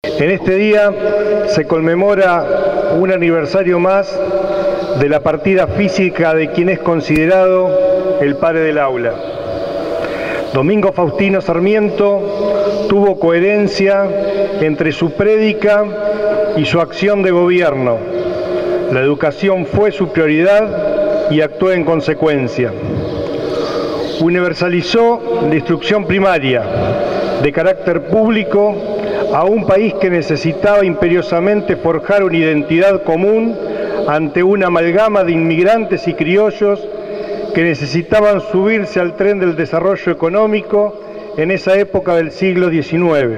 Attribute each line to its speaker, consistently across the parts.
Speaker 1: En este día se conmemora un aniversario más de la partida física de quien es considerado el padre del aula. Domingo Faustino Sarmiento tuvo coherencia entre su prédica y su acción de gobierno. La educación fue su prioridad y actuó en consecuencia. Universalizó la instrucción primaria de carácter público a un país que necesitaba imperiosamente forjar una identidad común ante una amalgama de inmigrantes y criollos que necesitaban subirse al tren del desarrollo económico en esa época del siglo XIX,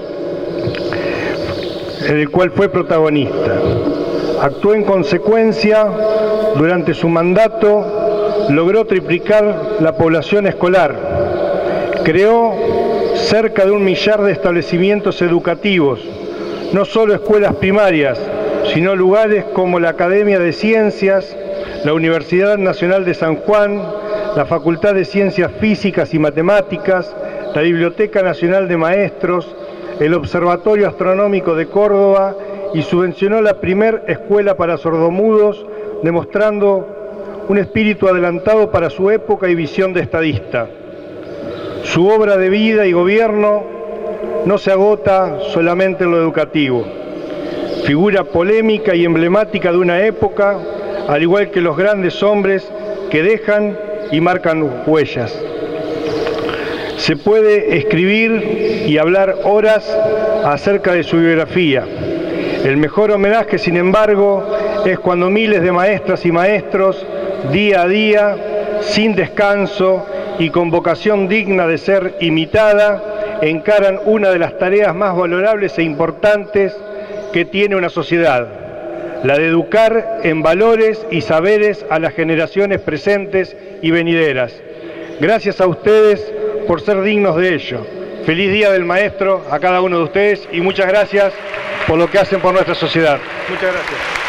Speaker 1: en el cual fue protagonista. Actuó en consecuencia. Durante su mandato logró triplicar la población escolar, creó cerca de 1 millar de establecimientos educativos, no solo escuelas primarias, sino lugares como la Academia de Ciencias, la Universidad Nacional de San Juan, la Facultad de Ciencias Físicas y Matemáticas, la Biblioteca Nacional de Maestros, el Observatorio Astronómico de Córdoba, y subvencionó la primera escuela para sordomudos, demostrando un espíritu adelantado para su época y visión de estadista. Su obra de vida y gobierno no se agota solamente en lo educativo. Figura polémica y emblemática de una época, al igual que los grandes hombres que dejan y marcan huellas. Se puede escribir y hablar horas acerca de su biografía. El mejor homenaje, sin embargo, es cuando miles de maestras y maestros, día a día, sin descanso y con vocación digna de ser imitada, encaran una de las tareas más valorables e importantes que tiene una sociedad, la de educar en valores y saberes a las generaciones presentes y venideras. Gracias a ustedes por ser dignos de ello. Feliz Día del Maestro a cada uno de ustedes y muchas gracias por lo que hacen por nuestra sociedad. Muchas gracias.